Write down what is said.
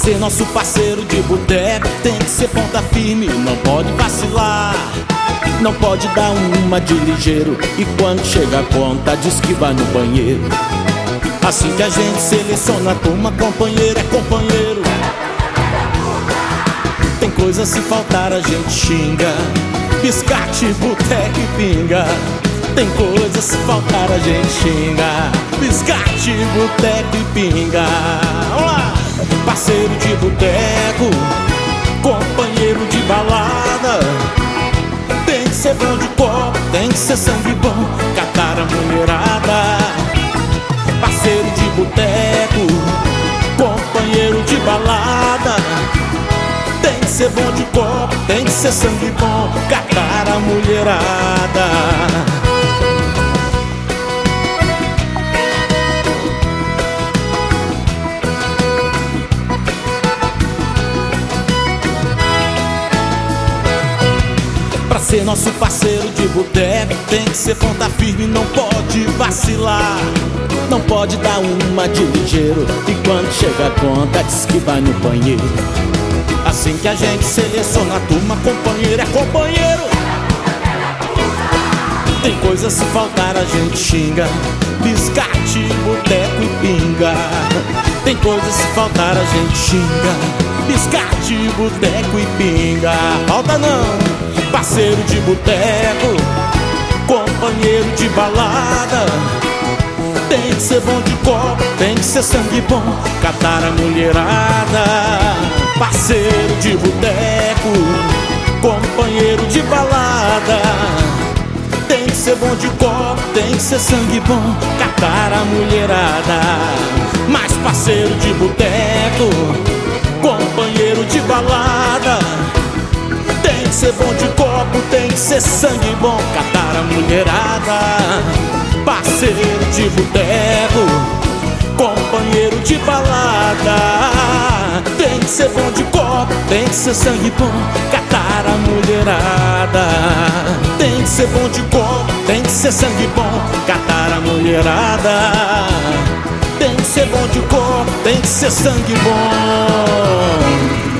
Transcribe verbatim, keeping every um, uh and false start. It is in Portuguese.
ser nosso parceiro de boteco tem que ser ponta firme, não pode vacilar. Não pode dar uma de ligeiro e quando chega a conta diz que vai no banheiro. Assim que a gente seleciona a turma, companheiro é companheiro. Tem coisa, se faltar a gente xinga, biscate, boteco e pinga. Tem coisa, se faltar a gente xinga, biscate, boteco e pinga. Vamos lá! Parceiro de boteco, companheiro de balada, tem que ser bom de copo, tem que ser sangue bom, catar a mulherada. Parceiro de boteco, companheiro de balada, tem que ser bom de copo, tem que ser sangue bom, catar a mulherada. Pra ser nosso parceiro de boteco tem que ser ponta firme, não pode vacilar. Não pode dar uma de ligeiro e quando chega a conta diz que vai no banheiro. Assim que a gente seleciona a turma, companheiro é companheiro. Tem coisa, se faltar a gente xinga, biscate, boteco e pinga. Tem coisa, se faltar a gente xinga, biscate, boteco e pinga. Falta não! Parceiro de boteco, companheiro de balada, tem que ser bom de copo, tem que ser sangue bom, catar a mulherada. Parceiro de boteco, companheiro de balada, tem que ser bom de copo, tem que ser sangue bom, catar a mulherada. Mas parceiro de boteco, companheiro de balada, tem que ser bom de copo, tem que ser sangue bom, catar a mulherada. Parceiro de boteco, companheiro de balada, tem que ser bom de copo, tem que ser sangue bom, catar a mulherada. Tem que ser bom de copo, tem que ser sangue bom, catar a mulherada. Tem que ser bom de copo, tem que ser sangue bom.